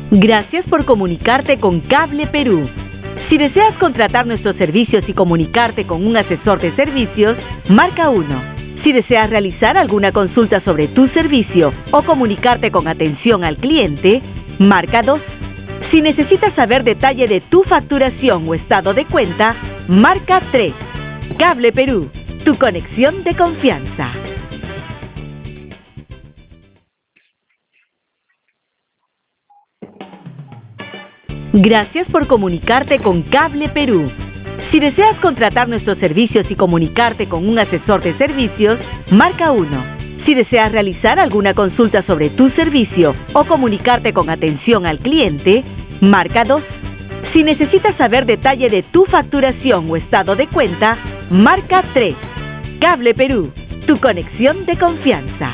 Gracias por comunicarte con Cable Perú. Si deseas contratar nuestros servicios y comunicarte con un asesor de servicios, marca 1. Si deseas realizar alguna consulta sobre tu servicio o comunicarte con atención al cliente, marca 2. Si necesitas saber detalle de tu facturación o estado de cuenta, marca 3. Cable Perú, tu conexión de confianza. Gracias por comunicarte con Cable Perú. Si deseas contratar nuestros servicios y comunicarte con un asesor de servicios, marca 1. Si deseas realizar alguna consulta sobre tu servicio o comunicarte con atención al cliente, marca 2. Si necesitas saber detalle de tu facturación o estado de cuenta, marca 3. Cable Perú, tu conexión de confianza.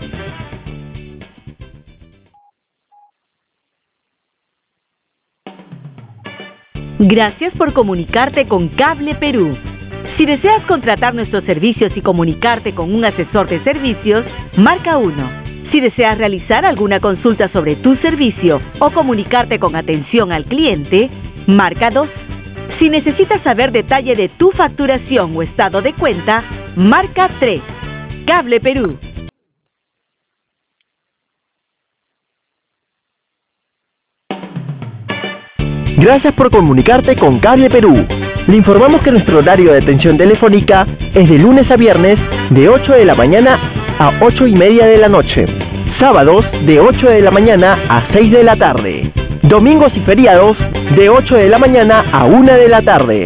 Gracias por comunicarte con Cable Perú. Si deseas contratar nuestros servicios y comunicarte con un asesor de servicios, marca 1. Si deseas realizar alguna consulta sobre tu servicio o comunicarte con atención al cliente, marca 2. Si necesitas saber detalle de tu facturación o estado de cuenta, marca 3. Cable Perú. Gracias por comunicarte con Cable Perú. Le informamos que nuestro horario de atención telefónica es de lunes a viernes de 8 de la mañana a 8:30 de la noche. Sábados de 8 de la mañana a 6 de la tarde. Domingos y feriados de 8 de la mañana a 1 de la tarde.